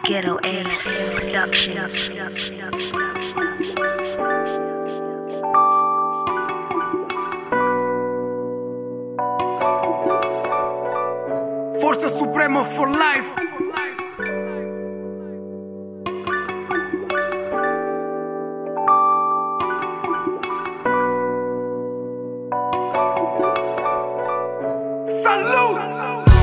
Ghetto Ace Production. Força Suprema for Life. Salute!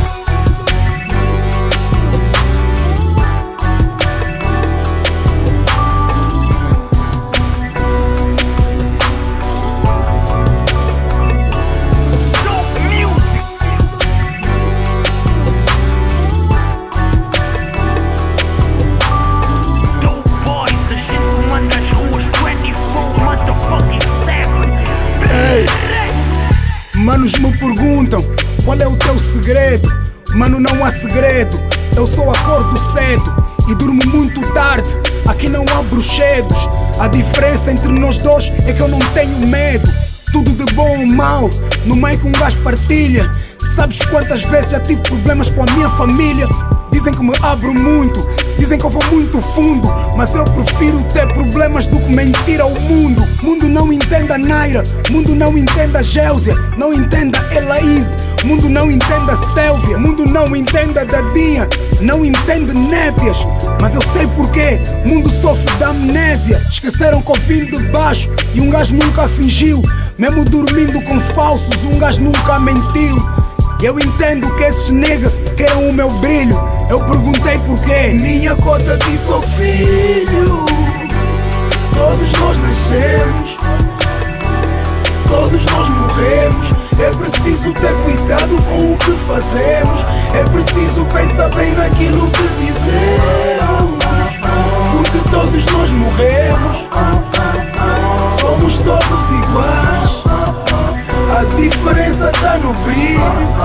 Manos me perguntam qual é o teu segredo. Mano, não há segredo. Eu só acordo cedo e durmo muito tarde. Aqui não há bruxedos. A diferença entre nós dois é que eu não tenho medo. Tudo de bom ou mal, no meio que um gajo partilha. Sabes quantas vezes já tive problemas com a minha família? Dizem que me abro muito, dizem que eu vou muito fundo, mas eu prefiro ter problemas do que mentir ao mundo. Mundo não entende a Naira, mundo não entende a Géusia, não entende a Elaíse, mundo não entende a Stelvia, mundo não entende a Dadinha, não entende népias. Mas eu sei porquê, mundo sofre da amnésia. Esqueceram que eu vim de baixo e um gajo nunca fingiu. Mesmo dormindo com falsos, um gajo nunca mentiu. Eu entendo que esses niggas querem o meu brilho. Eu perguntei porquê. Minha cota disse ao filho: todos nós nascemos, todos nós morremos. É preciso ter cuidado com o que fazemos. É preciso pensar bem naquilo que dizemos, porque todos nós morremos. Somos todos iguais. A diferença tá no brilho.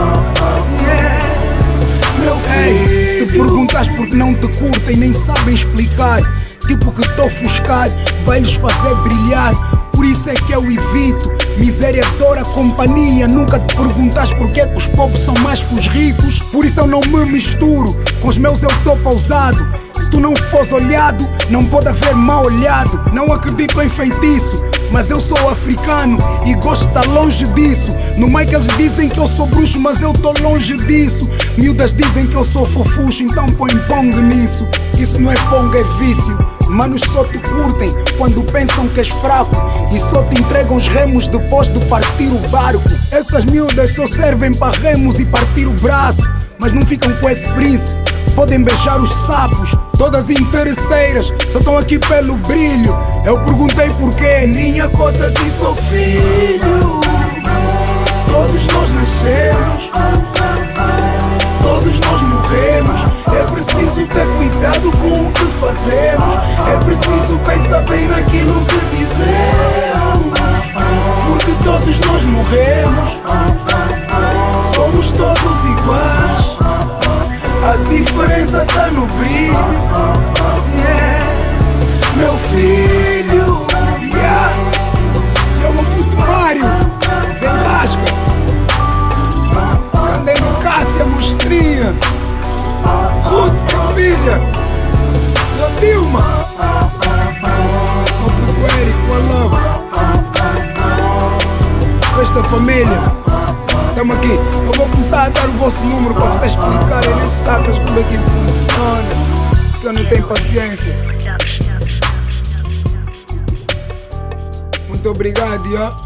Meu filho. Ei, se perguntas porque não te curtem, nem sabem explicar. Tipo que te ofuscar vai-lhes fazer brilhar. Por isso é que eu evito miséria, dor, a companhia. Nunca te perguntas porque é que os pobres são mais que os ricos. Por isso eu não me misturo, com os meus eu tô pausado. Se tu não fores olhado, não pode haver mal olhado. Não acredito em feitiço, mas eu sou africano e gosto de estar longe disso. No meio que eles dizem que eu sou bruxo, mas eu tô longe disso. Miúdas dizem que eu sou fofucho, então põe pong nisso. Isso não é pong, é vício. Manos só te curtem quando pensam que és fraco e só te entregam os remos depois de partir o barco. Essas miúdas só servem para remos e partir o braço, mas não ficam com esse príncipe. Podem beijar os sapos, todas interesseiras, só estão aqui pelo brilho. Eu perguntei porquê. Minha cota disse ao filho: todos nós nascemos, todos nós morremos. É preciso ter cuidado com o que fazemos. É preciso pensar bem naquilo que dizemos, porque todos nós morremos. Somos todos iguais. A diferença tá no brilho. Meu filho. É o puto Mário Zengasca. Andei no Cássia Mostrinha. Puta filha. Eu Dilma. O puto Eric, uma lava. Esta família. Tamo aqui, eu vou começar a dar o vosso número para vocês explicarem nem sacas como é que isso funciona, porque eu não tenho paciência. Muito obrigado, ó.